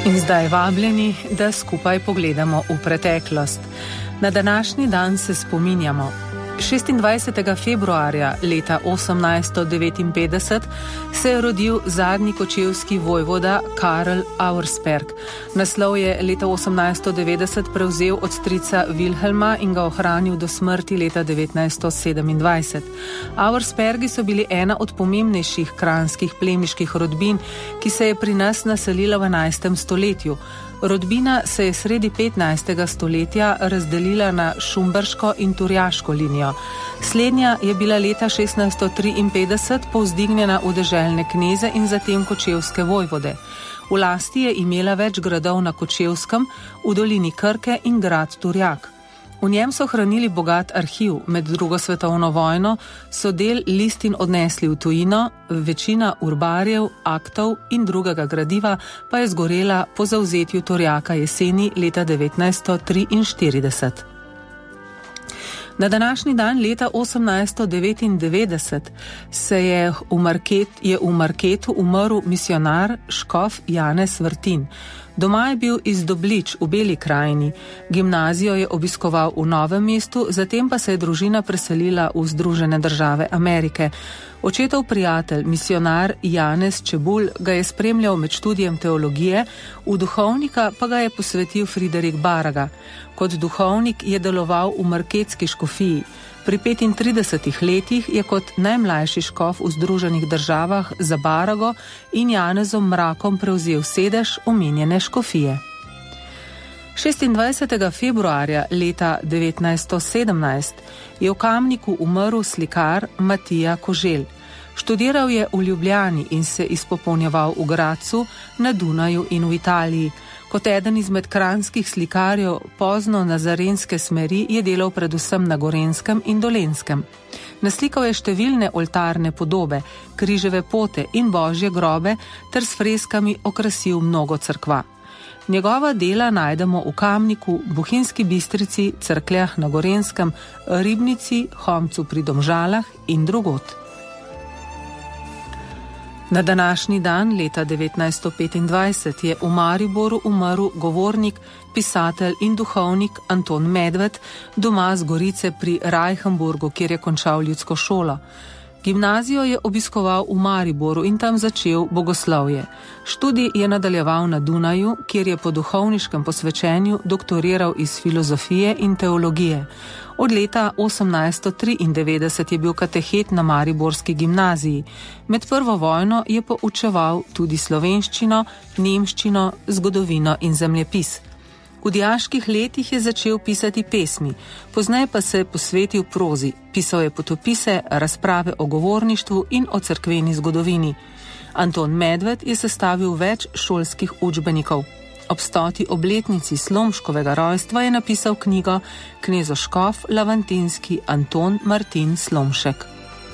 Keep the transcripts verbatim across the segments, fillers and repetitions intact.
In zdaj vabljeni, da skupaj pogledamo v preteklost. Na današnji dan se spominjamo. šestindvajsetega februarja leta osemnajststo devetinpetdeset se je rodil zadnji kočevski vojvoda Karl Auersperg. Naslov je leta osemnajststo devetdeset prevzel od strica Wilhelma in ga ohranil do smrti leta devetnajststo sedemindvajset. Auerspergi so bili ena od pomembnejših kranjskih plemiških rodbin, ki se je pri nas naselila v enajstem stoletju. Rodbina se je sredi petnajstega stoletja razdelila na šumberško in turjaško linijo. Slednja je bila leta šestnajststo triinpetdeset povzdignjena v deželne kneze in zatem kočevske vojvode. V lasti je imela več gradov na Kočevskem, v dolini Krke in grad Turjak. V njem so hranili bogat arhiv. Med drugo svetovno vojno so del listin odnesli v tujino, večina urbarjev, aktov in drugega gradiva pa je zgorela po zavzetju Turjaka jeseni leta devetnajststo triinštirideset. Na današnji dan leta osemnajststo devetindevetdeset se je v, Market, je v Marketu umrl misionar škof Janez Vrtin. Doma je bil iz Doblič v Beli krajini, gimnazijo je obiskoval v Novem mestu, zatem pa se je družina preselila v Združene države Amerike. Očetov prijatelj, misionar Janez Čebulj, ga je spremljal med študijem teologije, v duhovnika pa ga je posvetil Friderik Baraga. Kot duhovnik je deloval v marketski škofiji. Pri petintridesetih letih je kot najmlajši škof v Združenih državah za Barago in Janezom Mrakom prevzel sedež omenjene škofije. šestindvajsetega februarja leta devetnajststo sedemnajst je v Kamniku umrl slikar Matija Koželj. Študiral je v Ljubljani in se izpopolnjeval v Gradcu, na Dunaju in v Italiji. Kot eden izmed kranjskih slikarjev pozno nazarenske smeri je delal predvsem na Gorenjskem in Dolenjskem. Naslikal je številne oltarne podobe, križeve pote in božje grobe ter s freskami okrasil mnogo cerkva. Njegova dela najdemo v Kamniku, Bohinjski Bistrici, Cerkljah na Gorenjskem, Ribnici, Homcu pri Domžalah in drugod. Na današnji dan leta devetnajststo petindvajset je v Mariboru umrl govornik, pisatelj in duhovnik Anton Medved, doma z Gorice pri Reichenburgu, kjer je končal ljudsko šolo. Gimnazijo je obiskoval v Mariboru in tam začel bogoslovje. Študij je nadaljeval na Dunaju, kjer je po duhovniškem posvečenju doktoriral iz filozofije in teologije. Od leta osemnajststo triindevetdeset je bil katehet na mariborski gimnaziji. Med prvo vojno je poučeval tudi slovenščino, nemščino, zgodovino in zemljepis. V dijaških letih je začel pisati pesmi, pozneje pa se je posvetil prozi. Pisal je potopise, razprave o govorništvu in o cerkveni zgodovini. Anton Medved je sestavil več šolskih učbenikov. Ob stoti obletnici Slomškovega rojstva je napisal knjigo Knezoškof Lavantinski Anton Martin Slomšek.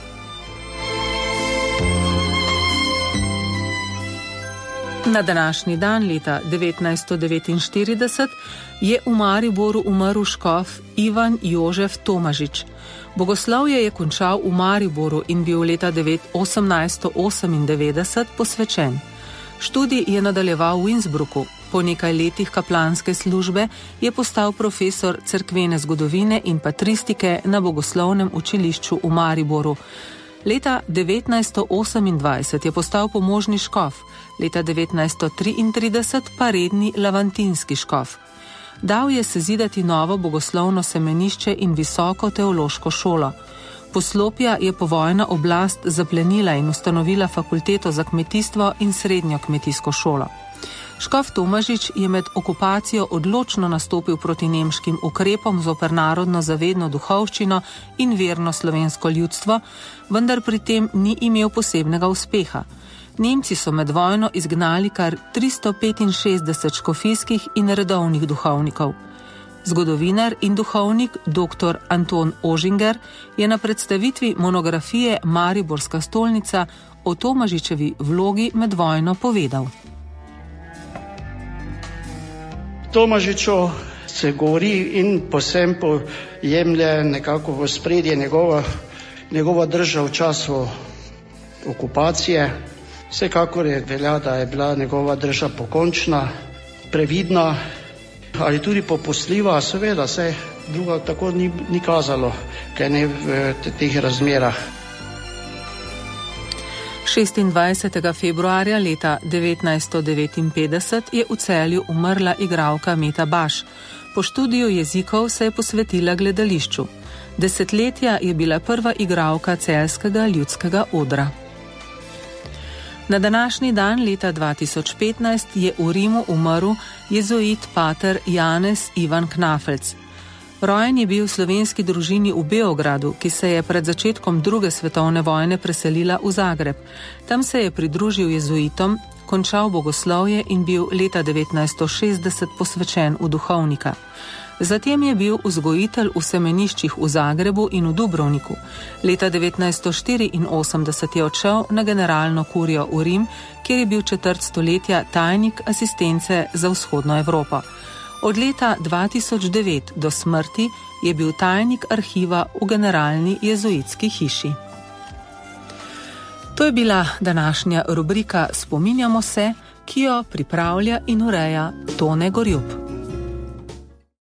Na današnji dan leta devetnajststo devetinštirideset je v Mariboru umrl škof Ivan Jožef Tomažič. Bogoslovje je končal v Mariboru in bil leta osemnajststo osemindevetdeset posvečen. Študij je nadaljeval v Innsbrucku. Po nekaj letih kaplanske službe je postal profesor cerkvene zgodovine in patristike na bogoslovnem učilišču v Mariboru. Leta devetnajststo osemindvajset je postal pomožni škof, leta devetnajststo triintrideset pa redni lavantinski škof. Dal je sezidati novo bogoslovno semenišče in visoko teološko šolo. Poslopja je povojna oblast zaplenila in ustanovila fakulteto za kmetijstvo in srednjo kmetijsko šolo. Škof Tomažič je med okupacijo odločno nastopil proti nemškim ukrepom zoper narodno zavedno duhovščino in verno slovensko ljudstvo, vendar pri tem ni imel posebnega uspeha. Nemci so med vojno izgnali kar tristo petinšestdeset škofijskih in redovnih duhovnikov. Zgodovinar in duhovnik dr. Anton Ožinger je na predstavitvi monografije Mariborska stolnica o Tomažičevi vlogi med vojno povedal. Tomažiču se govori in posem pojemlje nekako v spredje njegova, njegova drža v času okupacije. Vsekakor je velja, da je bila njegova drža pokončna previdna ali tudi popustljiva, seveda se druga tako ni, ni kazalo, kaj ne v teh razmerah. šestindvajsetega februarja leta devetnajststo devetinpetdeset je v Celju umrla igralka Meta Baš. Po študiju jezikov se je posvetila gledališču. Desetletja je bila prva igralka celjskega ljudskega odra. Na današnji dan leta dva tisoč petnajst je v Rimu umrl jezuit pater Janez Ivan Knafelc. Rojen je bil v slovenski družini v Beogradu, ki se je pred začetkom druge svetovne vojne preselila v Zagreb. Tam se je pridružil jezuitom, končal bogoslovje in bil leta devetnajststo šestdeset posvečen v duhovnika. Zatem je bil vzgojitelj v semeniščih v Zagrebu in v Dubrovniku. Leta devetnajststo štiriinosemdeset je odšel na generalno kurijo v Rim, kjer je bil četrt stoletja tajnik asistence za vzhodno Evropo. Od leta dva tisoč devet do smrti je bil tajnik arhiva v generalni jezuitski hiši. To je bila današnja rubrika Spominjamo se, ki jo pripravlja in ureja Tone Gorjup.